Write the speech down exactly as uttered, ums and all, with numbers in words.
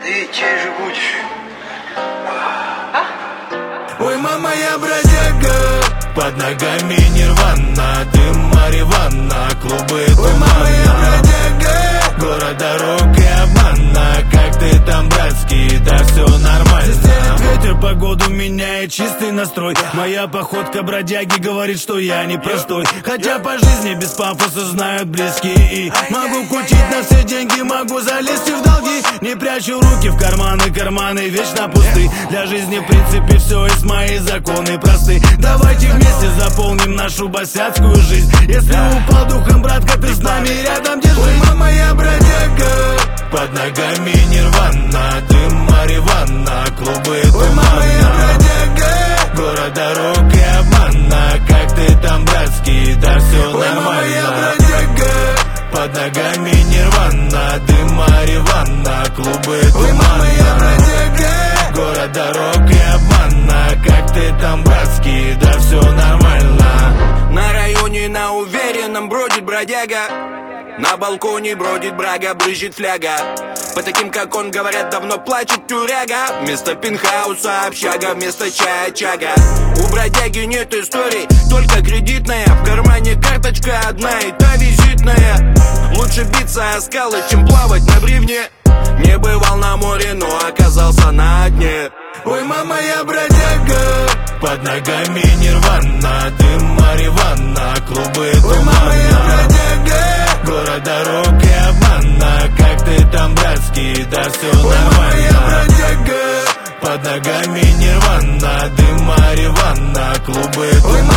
Ты чей же будешь? Ой, мама, я бродяга, под ногами нирвана, дым марихуана, клубы тумана. Ой, мама, я бродяга, город дорог и обмана. Как ты там, братский, да все нормально. Стелит ветер, погоду меняет чистый настрой. Моя походка бродяги говорит, что я не простой. Хотя по жизни без пафоса знают близкие. И могу кутить на все деньги, могу залезть и в долги. Не прячу руки в карманы, карманы вечно пусты. Для жизни в принципе все есть, мои законы просты. Давайте вместе заполним нашу босяцкую жизнь. Если упал духом, братка, ты с нами рядом держи. Ой, мама, я бродяга, под ногами нирвана, дым марихуана, клубы тумана. Ой, мама, я бродяга, город дорог и обмана. Как ты там, братский, да все нормально. Ой, мама, я бродяга, под ногами нирвана, дым марихуана, клубы тумана. Ой, мама, я бродяга, город дорог и обмана. Как ты там, братский, да все нормально. На районе на уверенном бродит бродяга, на балконе бродит брага, брызжет фляга. По таким, как он, говорят, давно плачет тюряга. Вместо пентхауса общага, вместо чая чага. У бродяги нет историй, только кредитная. В кармане карточка одна и та визитная. Лучше биться о скалы, чем плавать на бревне. Не бывал на море, но оказался на дне. Ой, мама, я бродяга, под ногами нирвана, дым марихуана, клубы тумана. Ой, мама, я бродяга, город дорог и обмана. Как ты там, братский, да все нормально. Ой, мама, я бродяга, под ногами нирвана, дым марихуана, клубы тумана.